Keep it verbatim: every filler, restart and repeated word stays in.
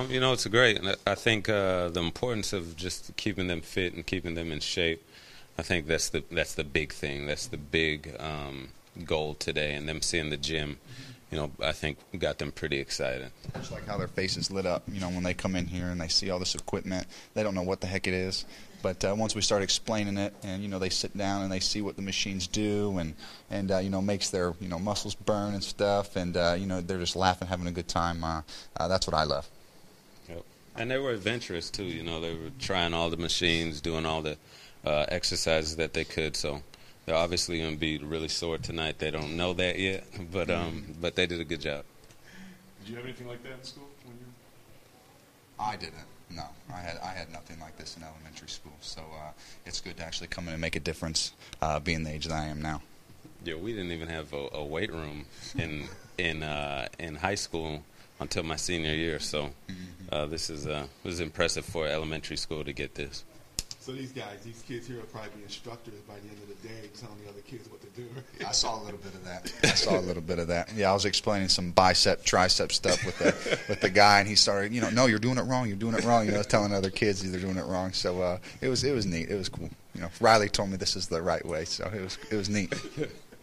Um, you know, it's great. And I I think uh, the importance of just keeping them fit and keeping them in shape. I think that's the that's the big thing. That's the big um, goal today. And them seeing the gym, you know, I think got them pretty excited. Just like how their faces lit up, you know, when they come in here and they see all this equipment. They don't know what the heck it is. But uh, once we start explaining it, and you know, they sit down and they see what the machines do, and and uh, you know, makes their you know muscles burn and stuff, and uh, you know, they're just laughing, having a good time. Uh, uh, that's what I love. Yep. And they were adventurous too. You know, they were trying all the machines, doing all the uh, exercises that they could. So they're obviously going to be really sore tonight. They don't know that yet, but um, but they did a good job. Did you have anything like that in school when you? I didn't. No, I had I had nothing like this in elementary school. So uh, it's good to actually come in and make a difference, uh, being the age that I am now. Yeah, we didn't even have a, a weight room in in uh, in high school until my senior year. So uh, this is uh, this is impressive for elementary school to get this. So these guys, these kids here will probably be instructors by the end of the day, telling the other kids what to do. I saw a little bit of that. I saw a little bit of that. Yeah, I was explaining some bicep, tricep stuff with the with the guy, and he started, you know, no, you're doing it wrong. You're doing it wrong. You know, telling other kids they're doing it wrong. So uh, it was it was neat. It was cool. You know, Riley told me this is the right way, so it was it was neat.